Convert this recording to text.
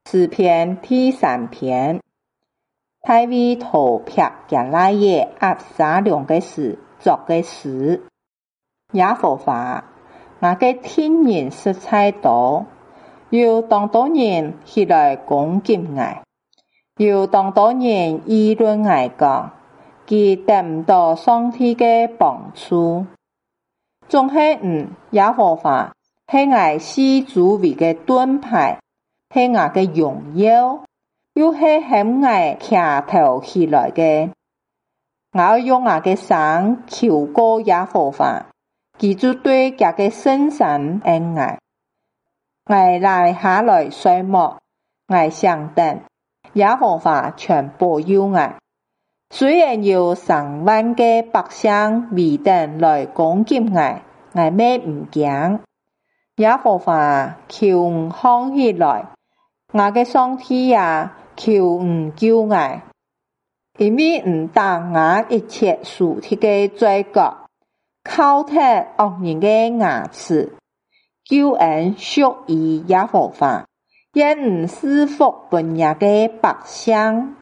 詩篇第3篇，大衛圖撇家內嘅押沙龍嘅事作嘅詩。耶和華，我嘅天然實在多，有當多人起來攻擊我，有當多人議論我講，佢得唔到上帝嘅幫助。總係耶和華係我四周圍嘅盾牌，係我嘅榮耀，又係向我騎頭起來嘅。我用我嘅手求過耶和華，佢就對佢嘅聖山恩愛。我來下來睡覺，我想等耶和華全保佑我。雖然有上萬嘅百姓圍等來攻擊我，我咩唔驚。耶和華求康起來，我嘅上帝呀，求救我，因為打我一切屬天嘅罪過，敲斷惡人嘅牙齒，救恩屬於耶和華，也賜福本亞嘅百姓。